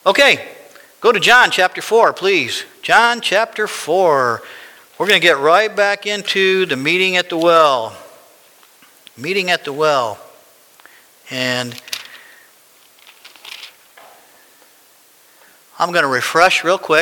Okay, go to John chapter 4, please. John chapter 4. We're going to get right back into the meeting at the well. Meeting at the well. And I'm going to refresh real quick.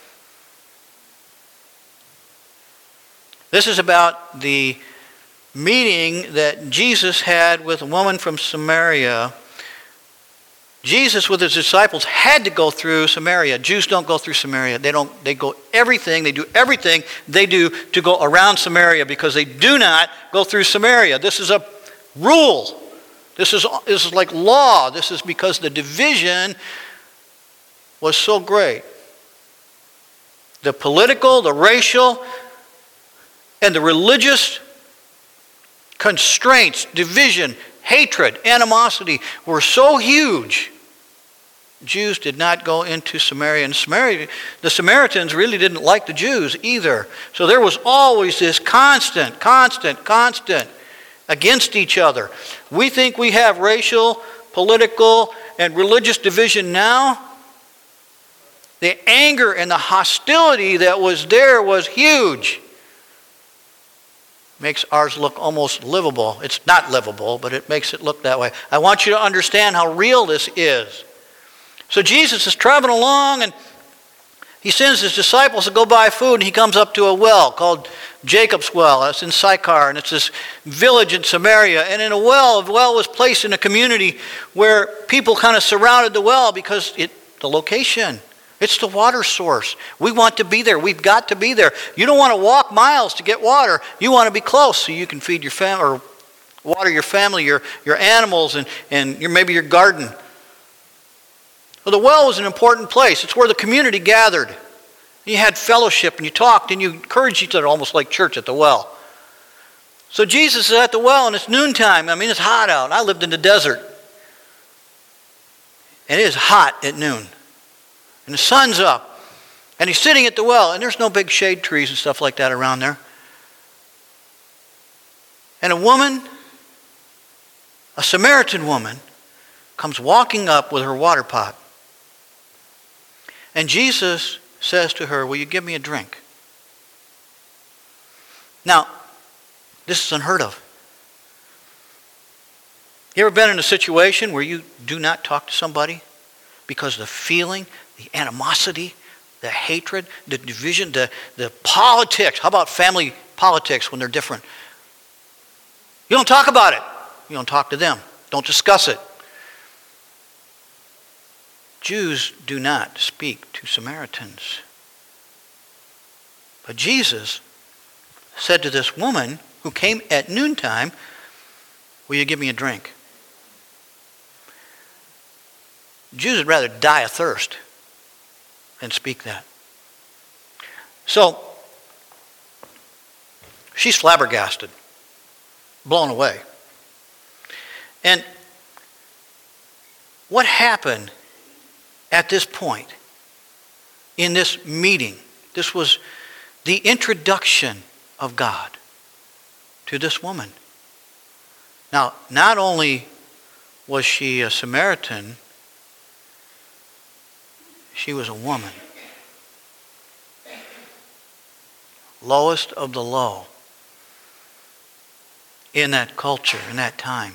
This is about the meeting that Jesus had with a woman from Samaria. Jesus with his disciples had to go through Samaria. Jews don't go through Samaria. They do everything they do to go around Samaria because they do not go through Samaria. This is a rule. This is like law. This is because the division was so great. The political, the racial, and the religious constraints, division, hatred, animosity were so huge. Jews did not go into Samaria. And the Samaritans really didn't like the Jews either. So there was always this constant against each other. We think we have racial, political, and religious division now. The anger and the hostility that was there was huge. Makes ours look almost livable. It's not livable, but it makes it look that way. I want you to understand how real this is. So Jesus is traveling along, and he sends his disciples to go buy food, and he comes up to a well called Jacob's Well. It's in Sychar, and it's this village in Samaria. And in a well was placed in a community where people kind of surrounded the well because the location. It's the water source. We want to be there. We've got to be there. You don't want to walk miles to get water. You want to be close so you can feed your family or water your family, your animals, and maybe your garden. Well, the well was an important place. It's where the community gathered. You had fellowship and you talked and you encouraged each other, almost like church at the well. So Jesus is at the well and it's noontime. I mean, it's hot out. I lived in the desert. And it is hot at noon. And the sun's up. And he's sitting at the well. And there's no big shade trees and stuff like that around there. And a woman, a Samaritan woman, comes walking up with her water pot. And Jesus says to her, "Will you give me a drink?" Now, this is unheard of. You ever been in a situation where you do not talk to somebody because the feeling, the animosity, the hatred, the division, the politics? How about family politics when they're different? You don't talk about it. You don't talk to them. Don't discuss it. Jews do not speak to Samaritans. But Jesus said to this woman who came at noontime, "Will you give me a drink?" Jews would rather die of thirst than speak that. So, she's flabbergasted, blown away. And what happened at this point in this meeting? This was the introduction of God to this woman. Now, not only was she a Samaritan, she was a woman. Lowest of the low in that culture, in that time.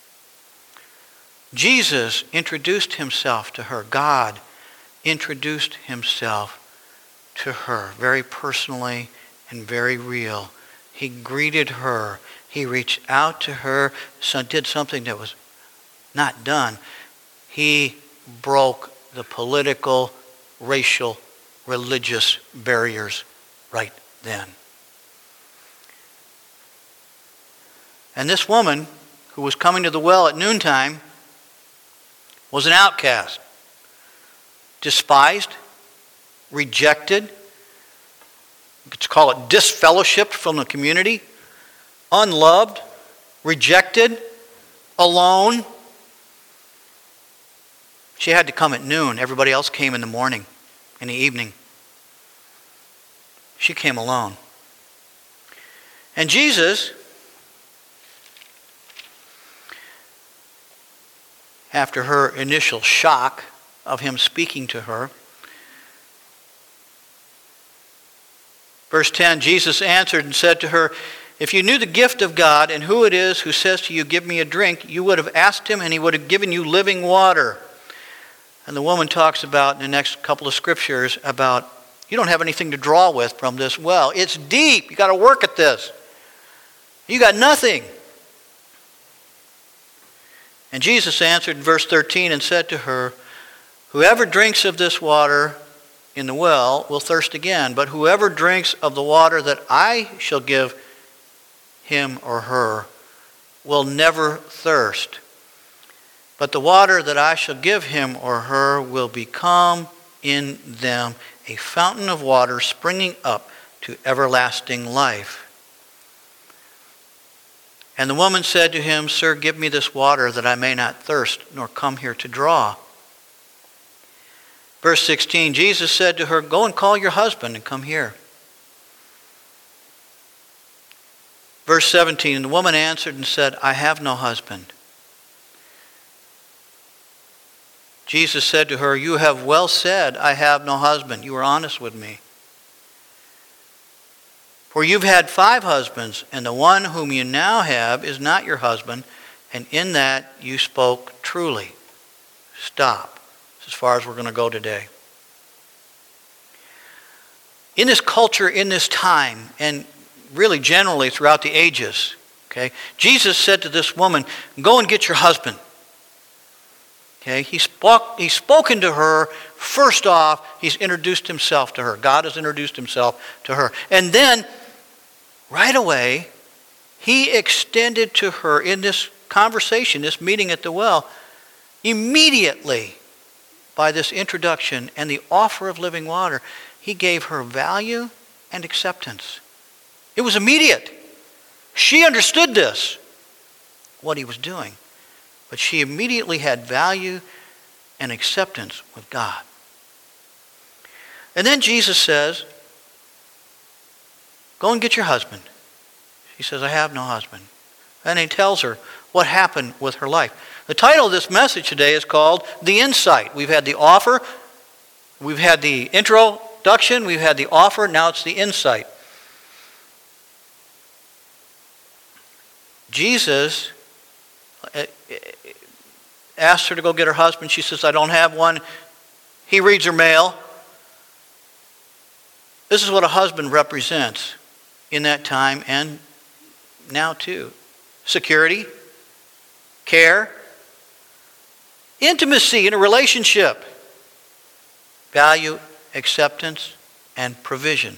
Jesus introduced himself to her. God introduced himself to her very personally and very real. He greeted her. He reached out to her, did something that was not done. He broke the political, racial, religious barriers right then. And this woman who was coming to the well at noontime was an outcast, despised, rejected. You could call it disfellowshipped from the community, unloved, rejected, alone. She had to come at noon. Everybody else came in the morning, in the evening. She came alone. And Jesus, after her initial shock of him speaking to her. Verse 10, Jesus answered and said to her, "If you knew the gift of God and who it is who says to you, 'Give me a drink,' you would have asked him and he would have given you living water." And the woman talks about in the next couple of scriptures about, you don't have anything to draw with from this well. It's deep. You got to work at this. You got nothing. And Jesus answered in verse 13 and said to her, "Whoever drinks of this water in the well will thirst again, but whoever drinks of the water that I shall give him or her will never thirst. But the water that I shall give him or her will become in them a fountain of water springing up to everlasting life." And the woman said to him, "Sir, give me this water that I may not thirst, nor come here to draw." Verse 16, Jesus said to her, "Go and call your husband and come here." Verse 17, the woman answered and said, "I have no husband." Jesus said to her, "You have well said, 'I have no husband.' You were honest with me. For you've had 5 husbands, and the one whom you now have is not your husband, and in that you spoke truly." Stop. That's as far as we're going to go today. In this culture, in this time, and really generally throughout the ages, okay, Jesus said to this woman, "Go and get your husband." Okay, he's spoken to her. First off, he's introduced himself to her. God has introduced himself to her. And then, right away, he extended to her in this conversation, this meeting at the well, immediately by this introduction and the offer of living water, he gave her value and acceptance. It was immediate. She understood this, what he was doing. But she immediately had value and acceptance with God. And then Jesus says, "Go and get your husband." She says, "I have no husband." And he tells her what happened with her life. The title of this message today is called The Insight. We've had the offer, we've had the introduction, we've had the offer, now it's the insight. Jesus asked her to go get her husband. She says, "I don't have one." He reads her mail. This is what a husband represents in that time and now too. Security, care, intimacy in a relationship, value, acceptance, and provision.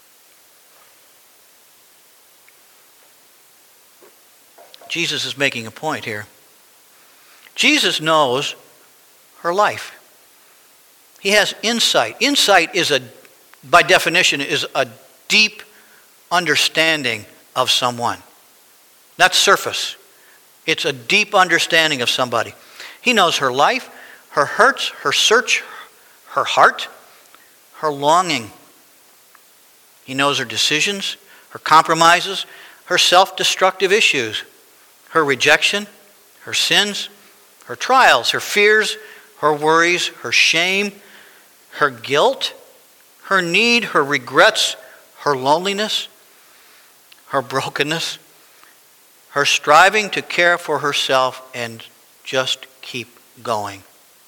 Jesus is making a point here. Jesus knows her life. He has insight. Insight is by definition, is a deep understanding of someone. Not surface. It's a deep understanding of somebody. He knows her life, her hurts, her search, her heart, her longing. He knows her decisions, her compromises, her self-destructive issues, her rejection, her sins, her trials, her fears, her worries, her shame, her guilt, her need, her regrets, her loneliness, her brokenness, her striving to care for herself and just keep going.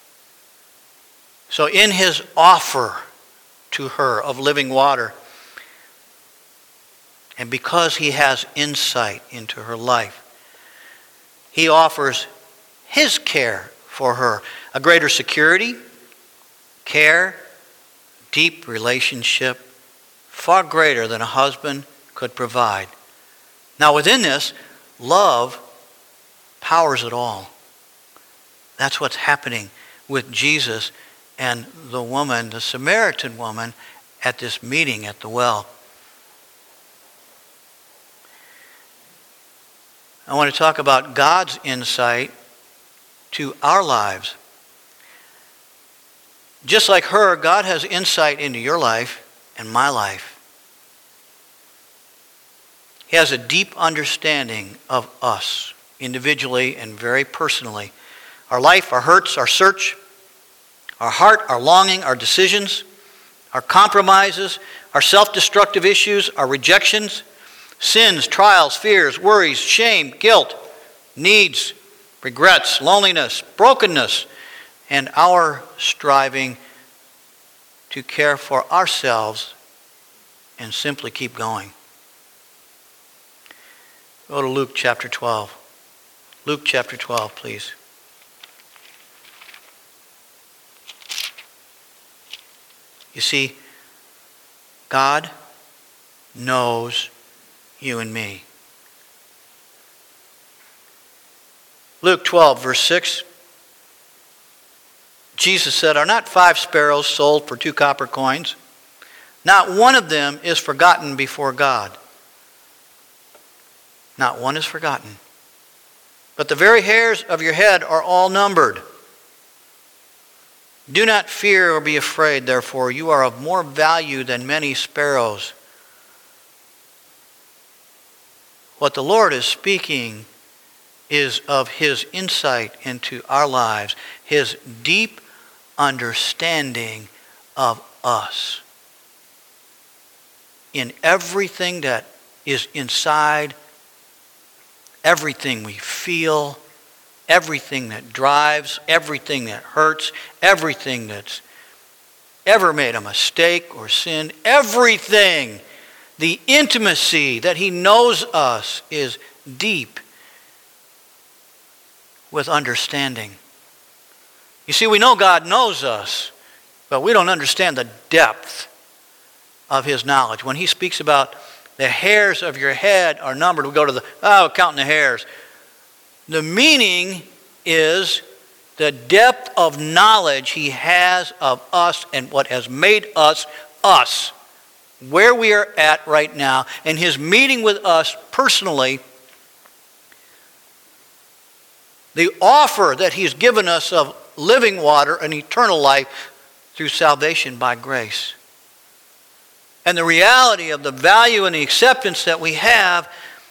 So in his offer to her of living water, and because he has insight into her life, he offers his care for her, a greater security, care, deep relationship, far greater than a husband could provide. Now within this, love powers it all. That's what's happening with Jesus and the woman, the Samaritan woman, at this meeting at the well. I want to talk about God's insight to our lives. Just like her, God has insight into your life and my life. He has a deep understanding of us, individually and very personally. Our life, our hurts, our search, Our heart, our longing, our decisions, our compromises, our self-destructive issues, our rejections, sins, trials, fears, worries, shame, guilt, needs, regrets, loneliness, brokenness, and our striving to care for ourselves and simply keep going. Go to Luke chapter 12. Luke chapter 12, please. You see, God knows you and me. Luke 12, verse 6. Jesus said, "Are not 5 sparrows sold for 2 copper coins? Not one of them is forgotten before God." Not one is forgotten. "But the very hairs of your head are all numbered. Do not fear or be afraid, therefore, you are of more value than many sparrows." What the Lord is speaking is of His insight into our lives, His deep understanding of us. In everything that is inside, everything we feel, everything that drives, everything that hurts, everything that's ever made a mistake or sinned, everything, the intimacy that He knows us is deep with understanding. You see, we know God knows us, but we don't understand the depth of His knowledge. When He speaks about the hairs of your head are numbered, we go to counting the hairs. The meaning is the depth of knowledge He has of us and what has made us us, where we are at right now, and His meeting with us personally, the offer that He's given us of living water and eternal life through salvation by grace. And the reality of the value and the acceptance that we have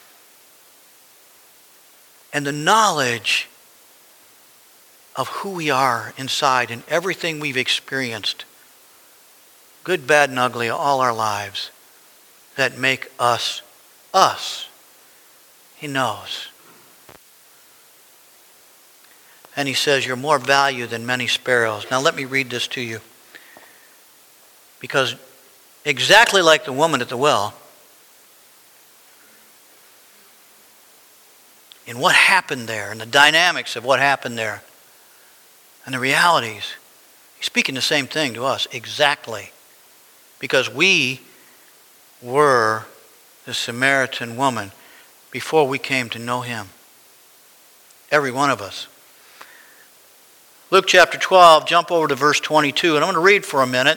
and the knowledge of who we are inside and everything we've experienced, good, bad, and ugly, all our lives, that make us us. He knows. And He says, you're more value than many sparrows. Now let me read this to you. Because exactly like the woman at the well, in what happened there, and the dynamics of what happened there, and the realities, He's speaking the same thing to us, exactly. Because we were the Samaritan woman before we came to know Him. Every one of us. Luke chapter 12, jump over to verse 22, and I'm going to read for a minute.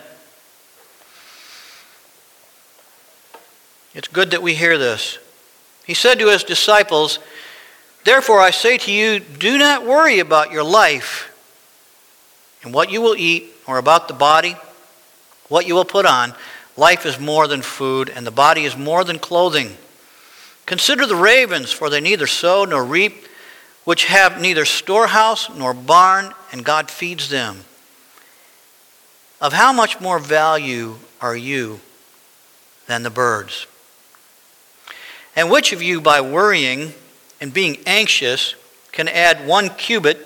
It's good that we hear this. He said to His disciples, "Therefore I say to you, do not worry about your life and what you will eat, or about the body, what you will put on. Life is more than food, and the body is more than clothing. Consider the ravens, for they neither sow nor reap, which have neither storehouse nor barn, and God feeds them. Of how much more value are you than the birds? And which of you, by worrying and being anxious, can add 1 cubit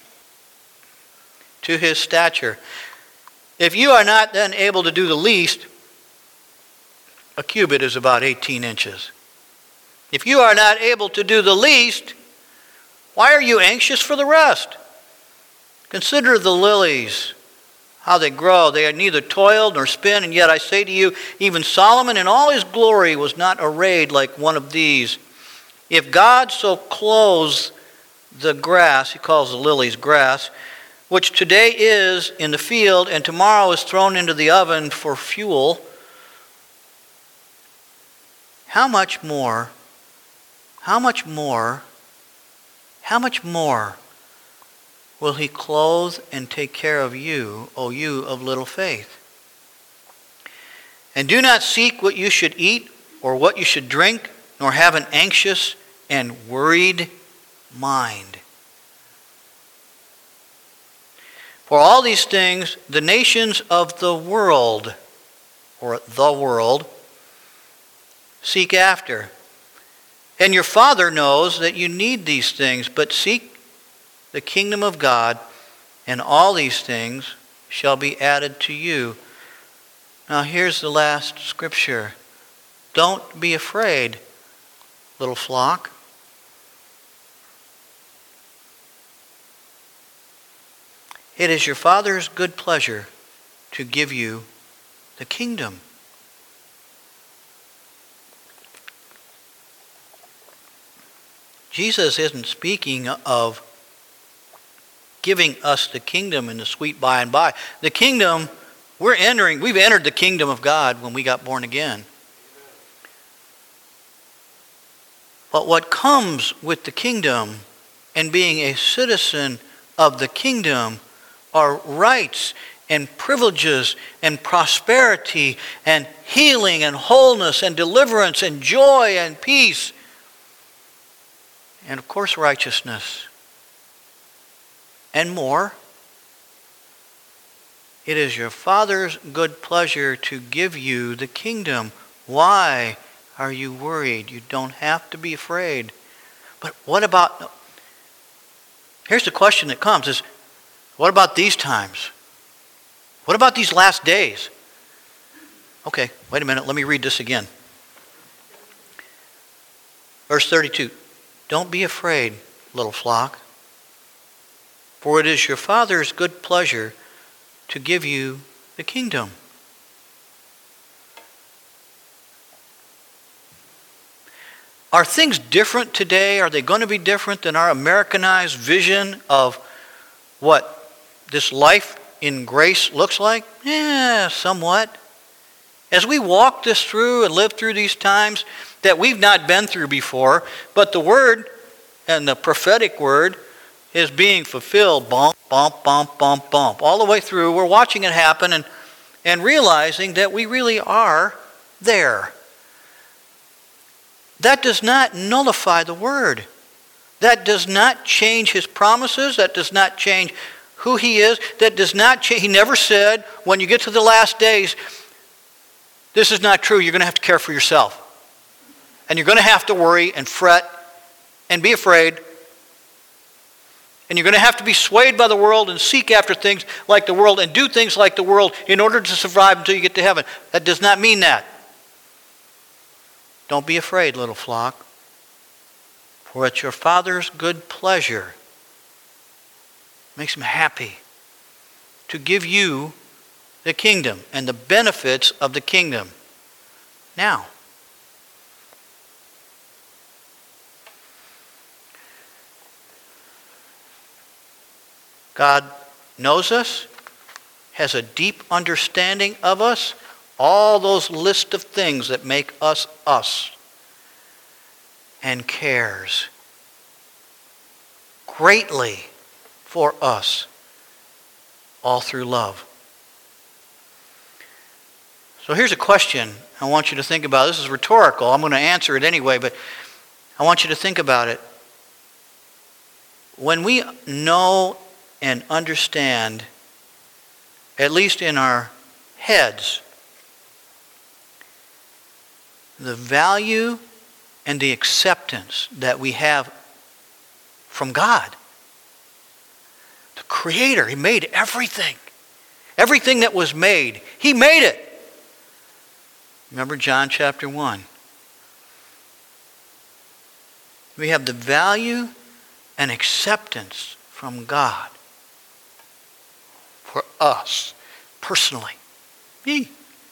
to his stature? If you are not then able to do the least," a cubit is about 18 inches. "If you are not able to do the least, why are you anxious for the rest? Consider the lilies, how they grow. They are neither toil nor spin, and yet I say to you, even Solomon in all his glory was not arrayed like one of these. If God so clothes the grass," He calls the lilies grass, "which today is in the field and tomorrow is thrown into the oven for fuel, how much more will He clothe and take care of you, O you of little faith? And do not seek what you should eat or what you should drink, nor have an anxious and worried mind. For all these things the nations of the world, or the world, seek after. And your Father knows that you need these things, but seek the kingdom of God, and all these things shall be added to you. Now here's the last scripture. Don't be afraid, little flock. It is your Father's good pleasure to give you the kingdom. Jesus isn't speaking of giving us the kingdom in the sweet by and by. The kingdom, we've entered the kingdom of God when we got born again. But what comes with the kingdom and being a citizen of the kingdom are rights and privileges and prosperity and healing and wholeness and deliverance and joy and peace. And of course righteousness. And more. It is your Father's good pleasure to give you the kingdom. Why are you worried? You don't have to be afraid. But what about... Here's the question that comes is, what about these times? What about these last days? Okay, wait a minute. Let me read this again. Verse 32. Don't be afraid, little flock, for it is your Father's good pleasure to give you the kingdom. Are things different today? Are they going to be different than our Americanized vision of what this life in grace looks like? Yeah, somewhat. As we walk this through and live through these times that we've not been through before, but the word and the prophetic word is being fulfilled, bump, bump, bump, bump, bump, all the way through. We're watching it happen and realizing that we really are there. That does not nullify the word. That does not change his promises. That does not change who he is. That does not change. He never said, when you get to the last days, this is not true. You're going to have to care for yourself. And you're going to have to worry and fret and be afraid. And you're going to have to be swayed by the world and seek after things like the world and do things like the world in order to survive until you get to heaven. That does not mean that. Don't be afraid, little flock, for it's your Father's good pleasure. Makes him happy to give you the kingdom and the benefits of the kingdom. Now, God knows us, has a deep understanding of us, all those list of things that make us us, and cares greatly for us, all through love. So here's a question I want you to think about. This is rhetorical. I'm going to answer it anyway, but I want you to think about it. When we know and understand, at least in our heads, the value and the acceptance that we have from God, the Creator, He made everything. Everything that was made, He made it. Remember John chapter 1. We have the value and acceptance from God for us personally. Me.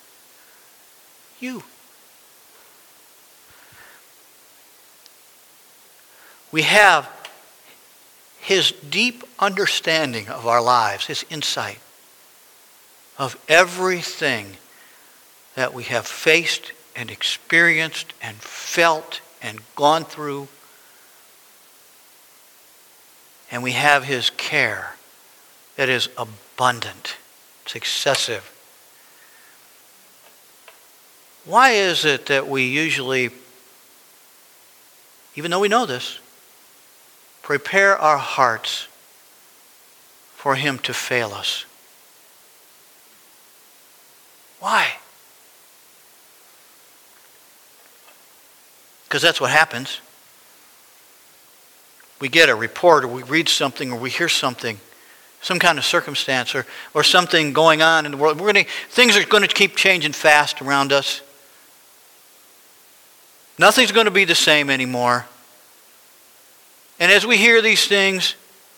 You. We have His deep understanding of our lives, His insight of everything that we have faced and experienced and felt and gone through. And we have His care that is abundant. It's excessive. Why is it that we usually, even though we know this, prepare our hearts for him to fail us. Why? Because that's what happens. We get a report, or we read something, or we hear something, some kind of circumstance, or something going on in the world. Things are going to keep changing fast around us. Nothing's going to be the same anymore. And as we hear these things,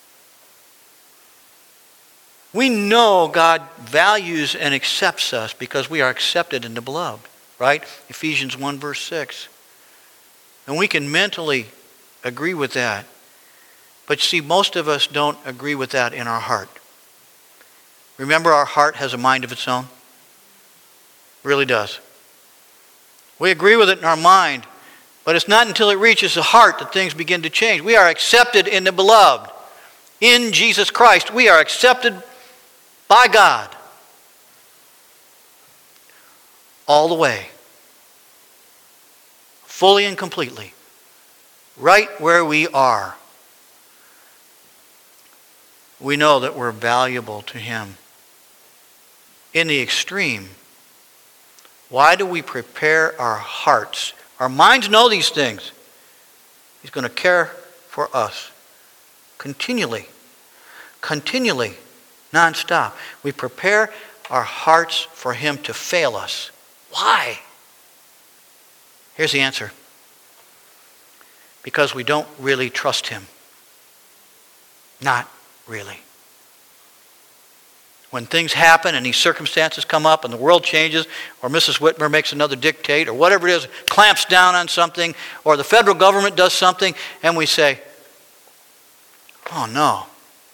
we know God values and accepts us because we are accepted in the beloved, right? Ephesians 1 verse 6. And we can mentally agree with that. But see, most of us don't agree with that in our heart. Remember, our heart has a mind of its own? It really does. We agree with it in our mind, but it's not until it reaches the heart that things begin to change. We are accepted in the beloved. In Jesus Christ, we are accepted by God. All the way. Fully and completely. Right where we are. We know that we're valuable to him. In the extreme, why do we prepare our hearts? Our minds know these things. He's going to care for us continually, nonstop. We prepare our hearts for him to fail us. Why? Here's the answer. Because we don't really trust him. Not really. When things happen and these circumstances come up and the world changes, or Mrs. Whitmer makes another dictate, or whatever it is, clamps down on something, or the federal government does something, and we say, oh no.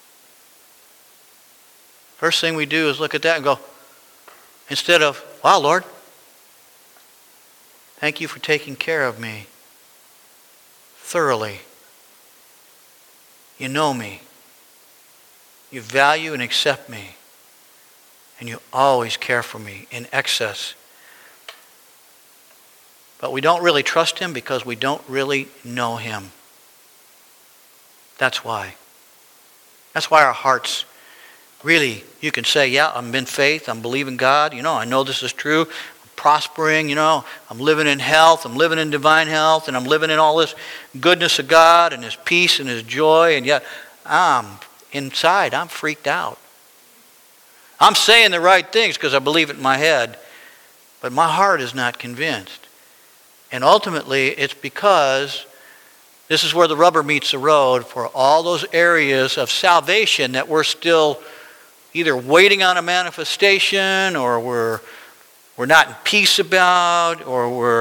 First thing we do is look at that and go, instead of, wow, Lord, thank you for taking care of me thoroughly. You know me. You value and accept me. And you always care for me in excess. But we don't really trust him because we don't really know him. That's why. That's why our hearts really, you can say, yeah, I'm in faith, I'm believing God, I know this is true, I'm prospering, I'm living in health, I'm living in divine health, and I'm living in all this goodness of God and his peace and his joy, and yet inside I'm freaked out. I'm saying the right things because I believe it in my head, but my heart is not convinced. And ultimately, it's because this is where the rubber meets the road for all those areas of salvation that we're still either waiting on a manifestation, or we're not in peace about, or we're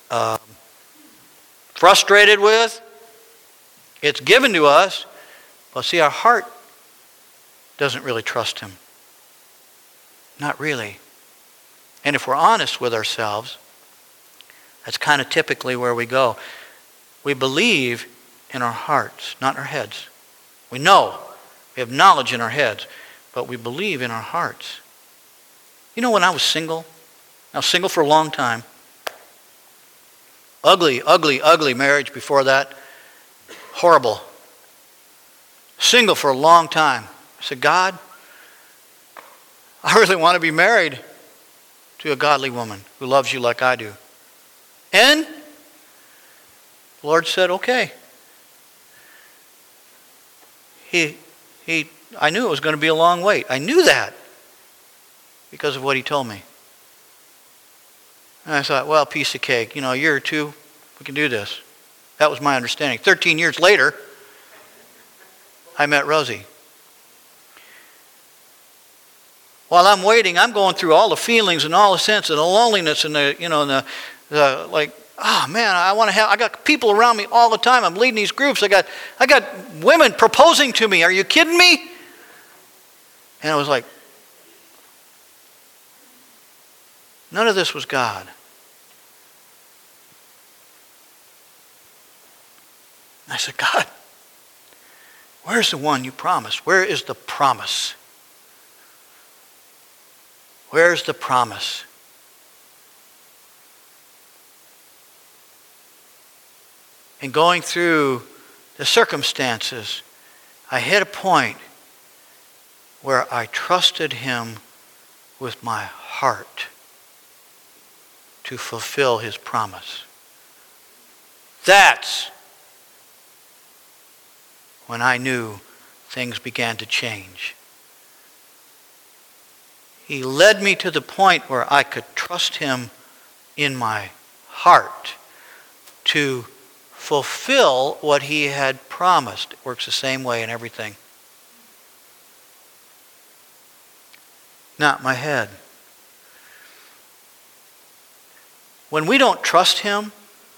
frustrated with. It's given to us, but see, our heart doesn't really trust him. Not really. And if we're honest with ourselves, that's kind of typically where we go. We believe in our hearts, not in our heads. We know. We have knowledge in our heads, but we believe in our hearts. When I was single for a long time. Ugly marriage before that. Horrible. Single for a long time. I said, God, I really want to be married to a godly woman who loves you like I do. And the Lord said, okay. I knew it was going to be a long wait. I knew that because of what he told me. And I thought, well, piece of cake. A year or two, we can do this. That was my understanding. 13 years later, I met Rosie. While I'm waiting, I'm going through all the feelings and all the sense and the loneliness and the oh man, I got people around me all the time. I'm leading these groups. I got women proposing to me. Are you kidding me? And I was like, none of this was God. I said, God, where's the one you promised? Where is the promise? Where's the promise? And going through the circumstances, I hit a point where I trusted him with my heart to fulfill his promise. That's when I knew things began to change. He led me to the point where I could trust him in my heart to fulfill what he had promised. It works the same way in everything. Not my head. When we don't trust him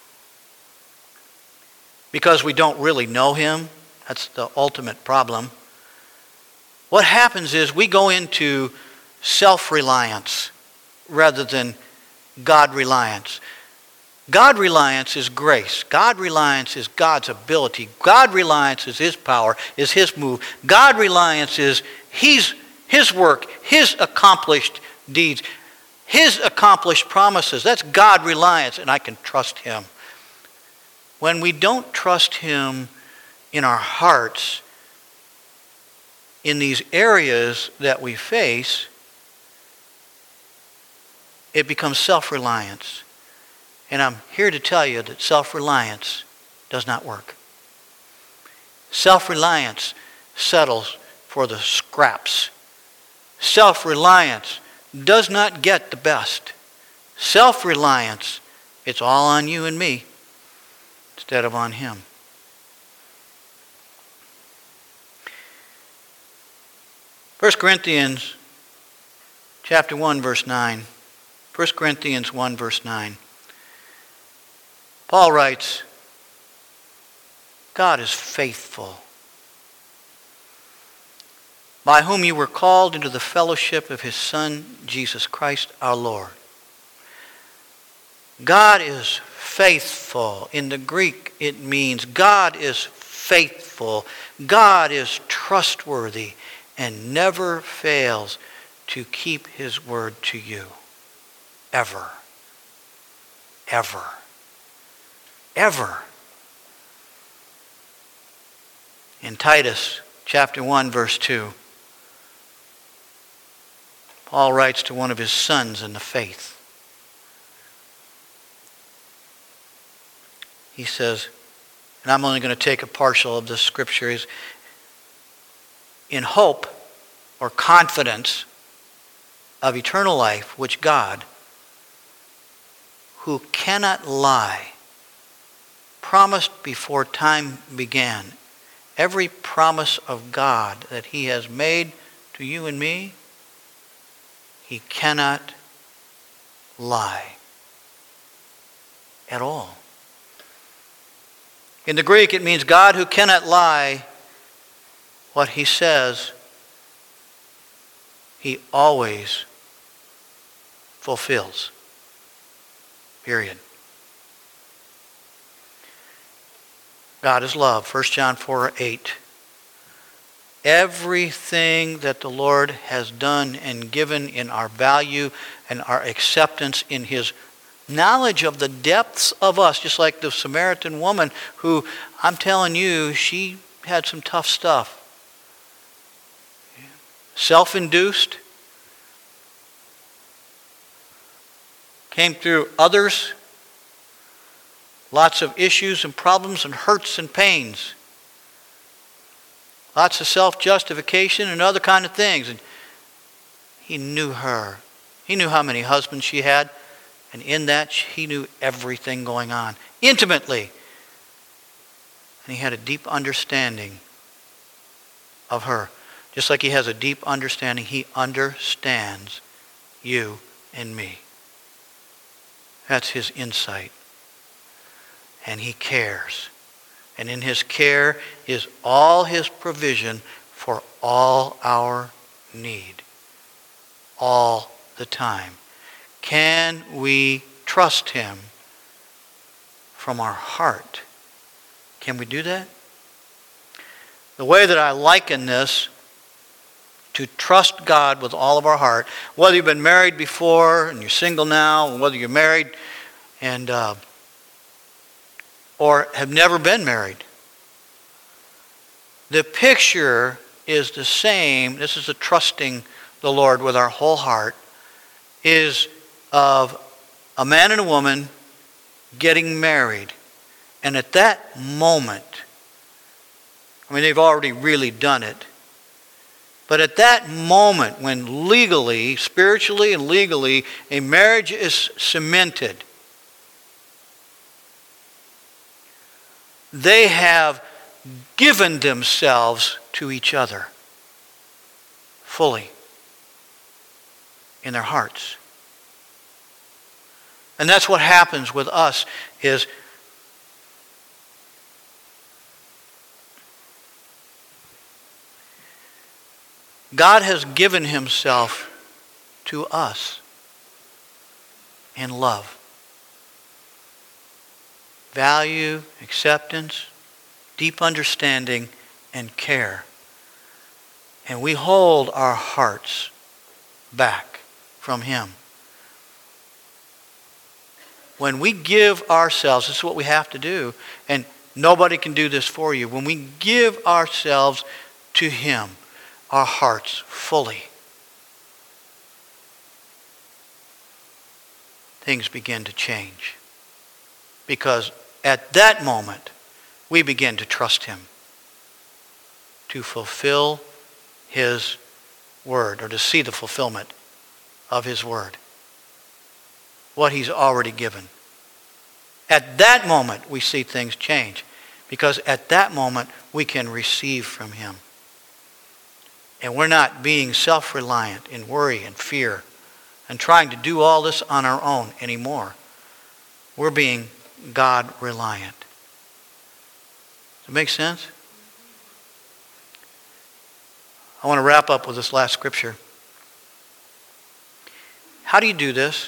because we don't really know him, that's the ultimate problem. What happens is we go into self-reliance rather than God-reliance. God-reliance is grace. God-reliance is God's ability. God-reliance is his power, is his move. God-reliance is his work, his accomplished deeds, his accomplished promises. That's God-reliance, and I can trust him. When we don't trust him in our hearts, in these areas that we face, it becomes self-reliance. And I'm here to tell you that self-reliance does not work. Self-reliance settles for the scraps. Self-reliance does not get the best. Self-reliance, it's all on you and me instead of on him. First Corinthians chapter 1, verse 9. 1 Corinthians 1, verse 9. Paul writes, God is faithful, by whom you were called into the fellowship of his Son, Jesus Christ our Lord. God is faithful. In the Greek, it means God is faithful. God is trustworthy and never fails to keep his word to you. Ever. Ever. Ever. In Titus chapter 1, verse 2, Paul writes to one of his sons in the faith. He says, and I'm only going to take a partial of this scripture, is in hope or confidence of eternal life, which God, who cannot lie, promised before time began. Every promise of God that he has made to you and me, he cannot lie at all. In the Greek, it means God who cannot lie. What he says, he always fulfills. Period. God is love. 1 John 4:8. Everything that the Lord has done and given in our value and our acceptance in his knowledge of the depths of us, just like the Samaritan woman who, I'm telling you, she had some tough stuff. Self-induced. Came through others. Lots of issues and problems and hurts and pains. Lots of self-justification and other kind of things. And he knew her. He knew how many husbands she had. And in that, he knew everything going on. Intimately. And he had a deep understanding of her. Just like he has a deep understanding, he understands you and me. That's his insight. And he cares. And in his care is all his provision for all our need. All the time. Can we trust him from our heart? Can we do that? The way that I liken this to trust God with all of our heart, whether you've been married before and you're single now, or whether you're married and or have never been married. The picture is the same, this is the trusting the Lord with our whole heart, is of a man and a woman getting married. And at that moment, I mean, they've already really done it. But at that moment when legally, spiritually and legally, a marriage is cemented, they have given themselves to each other fully in their hearts. And that's what happens with us is God has given himself to us in love. Value, acceptance, deep understanding, and care. And we hold our hearts back from him. When we give ourselves, this is what we have to do, and nobody can do this for you. When we give ourselves to him, our hearts fully, things begin to change. Because at that moment, we begin to trust him to fulfill his word, or to see the fulfillment of his word. What he's already given. At that moment, we see things change. Because at that moment, we can receive from him. And we're not being self-reliant in worry and fear and trying to do all this on our own anymore. We're being God-reliant. Does it make sense? I want to wrap up with this last scripture. How do you do this?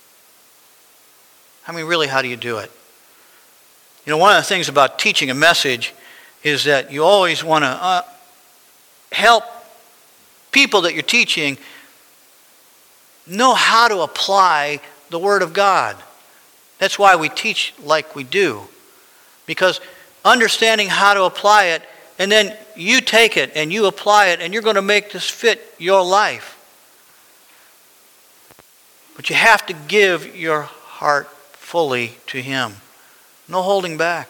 I mean, really, how do you do it? You know, one of the things about teaching a message is that you always want to help people that you're teaching know how to apply the Word of God. That's why we teach like we do. Because understanding how to apply it, and then you take it and you apply it, and you're going to make this fit your life. But you have to give your heart fully to him. No holding back.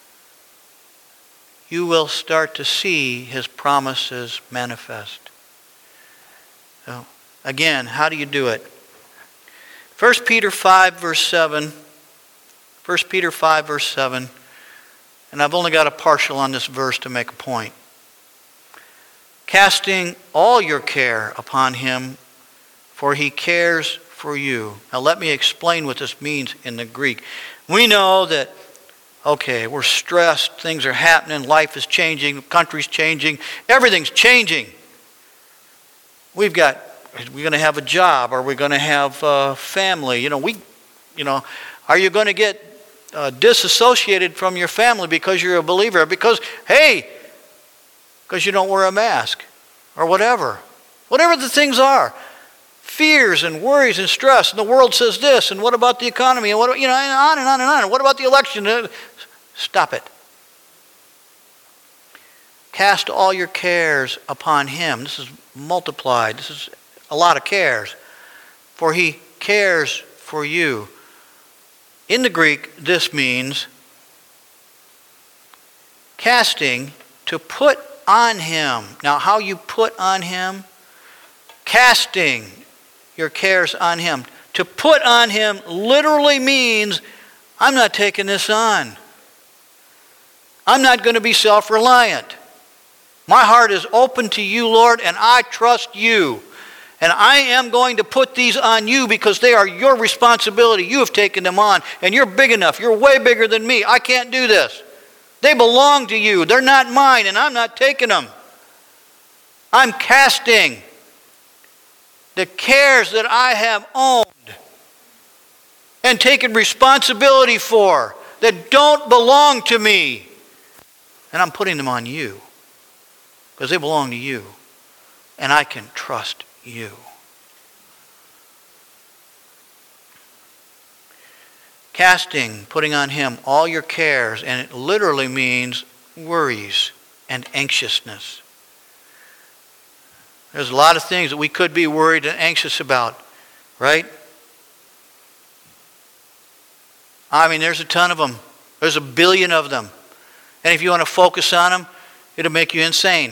You will start to see his promises manifest. So, again, how do you do it? 1 Peter 5, verse 7. 1 Peter 5, verse 7. And I've only got a partial on this verse to make a point. Casting all your care upon him, for he cares for you. Now let me explain what this means in the Greek. We know that, okay, we're stressed, things are happening, life is changing, the country's changing, everything's changing. We're going to have a job, are we going to have a family? Are you going to get disassociated from your family because you're a believer? Because you don't wear a mask or whatever. Whatever the things are. Fears and worries and stress. And the world says this. And what about the economy? And and on and on and on. And what about the election? Stop it. Cast all your cares upon him. This is multiplied. This is a lot of cares. For he cares for you. In the Greek, this means casting, to put on him. Now, how you put on him? Casting your cares on him. To put on him literally means, I'm not taking this on. I'm not going to be self-reliant. My heart is open to you, Lord, and I trust you. And I am going to put these on you because they are your responsibility. You have taken them on, and you're big enough. You're way bigger than me. I can't do this. They belong to you. They're not mine, and I'm not taking them. I'm casting the cares that I have owned and taken responsibility for that don't belong to me. And I'm putting them on you because they belong to you. And I can trust you. Casting, putting on him all your cares, and it literally means worries and anxiousness. There's a lot of things that we could be worried and anxious about, right? I mean, there's a ton of them. There's a billion of them. And if you want to focus on them, it'll make you insane.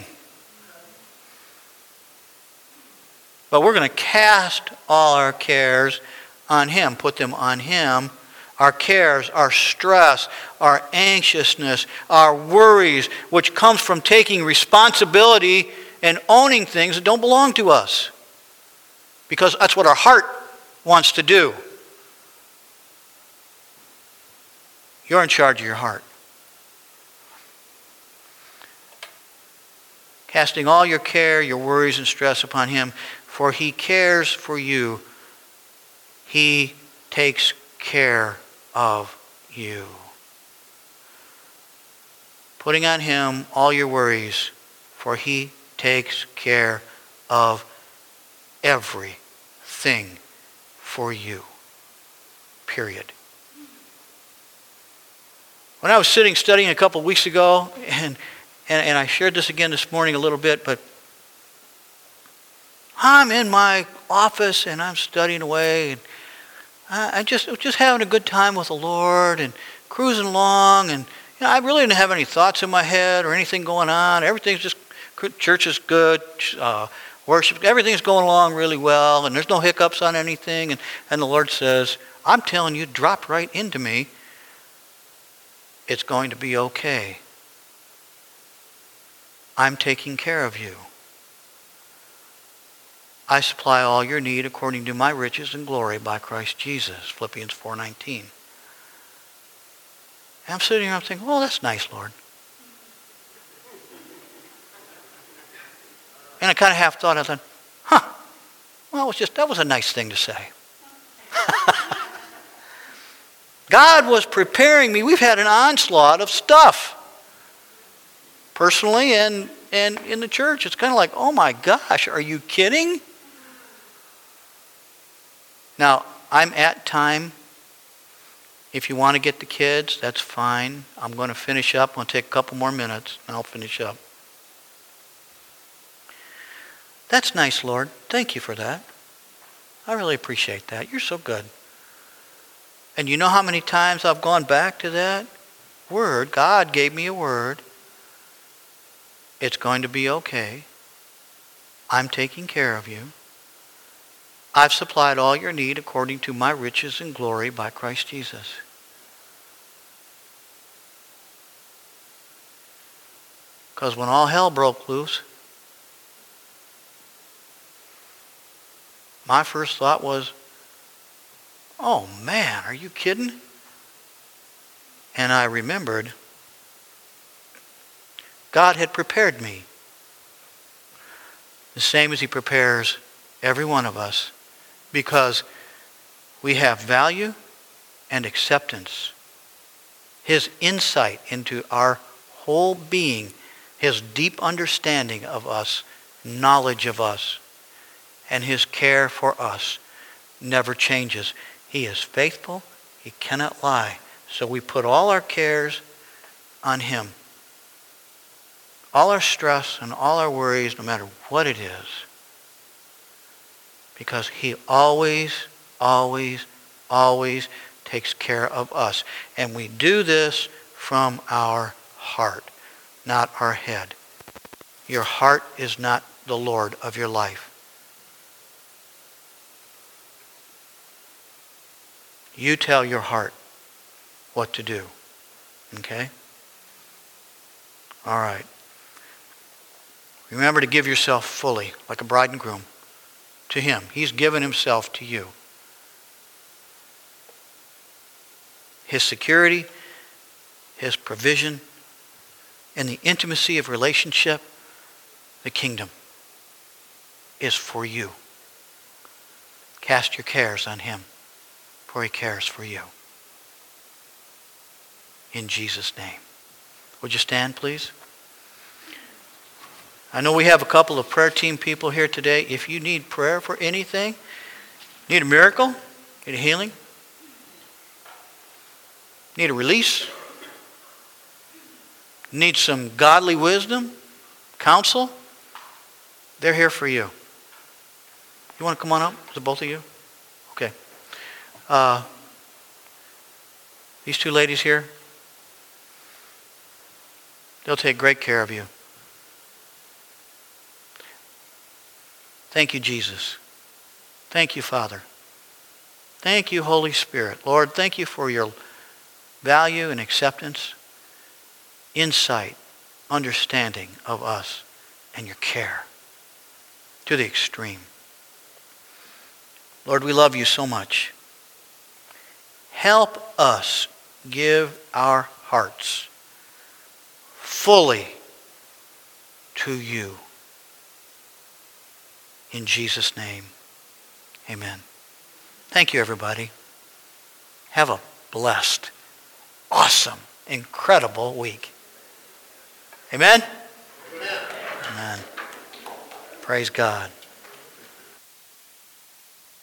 But we're going to cast all our cares on Him, put them on Him. Our cares, our stress, our anxiousness, our worries, which comes from taking responsibility and owning things that don't belong to us. Because that's what our heart wants to do. You're in charge of your heart. Casting all your care, your worries and stress upon Him, for He cares for you. He takes care of you. Putting on Him all your worries, for He takes care of everything for you. Period. When I was sitting studying a couple of weeks ago, and I shared this again this morning a little bit, but I'm in my office and I'm studying away, and I just having a good time with the Lord and cruising along, and I really didn't have any thoughts in my head or anything going on. Everything's just, church is good, worship, everything's going along really well, and there's no hiccups on anything, and the Lord says, I'm telling you, drop right into me. It's going to be okay. I'm taking care of you. I supply all your need according to my riches and glory by Christ Jesus. Philippians 4:19. And I'm sitting here, I'm thinking, oh, that's nice, Lord. And I kind of half thought, I thought, well, that was a nice thing to say. God was preparing me. We've had an onslaught of stuff. Personally and in the church. It's kind of like, oh my gosh, are you kidding? Now, I'm at time. If you want to get the kids, that's fine. I'm going to finish up. I'm going to take a couple more minutes, and I'll finish up. That's nice, Lord. Thank you for that. I really appreciate that. You're so good. And you know how many times I've gone back to that word? God gave me a word. It's going to be okay. I'm taking care of you. I've supplied all your need according to my riches and glory by Christ Jesus. Because when all hell broke loose, my first thought was, oh man, are you kidding? And I remembered God had prepared me. The same as He prepares every one of us, because we have value and acceptance. His insight into our whole being, His deep understanding of us, knowledge of us, and His care for us never changes. He is faithful. He cannot lie. So we put all our cares on Him. All our stress and all our worries, no matter what it is. Because He always, always, always takes care of us. And we do this from our heart, not our head. Your heart is not the Lord of your life. You tell your heart what to do. Okay? All right. Remember to give yourself fully, like a bride and groom, to Him. He's given Himself to you. His security, His provision, and the intimacy of relationship, the kingdom, is for you. Cast your cares on Him, for He cares for you. In Jesus' name. Would you stand, please? I know we have a couple of prayer team people here today. If you need prayer for anything, need a miracle, need a healing, need a release, need some godly wisdom, counsel, They're here for you. You want to come on up? Is it both of you? Okay. These two ladies here, they'll take great care of you. Thank you, Jesus. Thank you, Father. Thank you, Holy Spirit. Lord, thank you for your value and acceptance, insight, understanding of us, and your care to the extreme. Lord, we love you so much. Help us give our hearts fully to you. In Jesus' name, amen. Thank you, everybody. Have a blessed, awesome, incredible week. Amen? Amen. Praise God.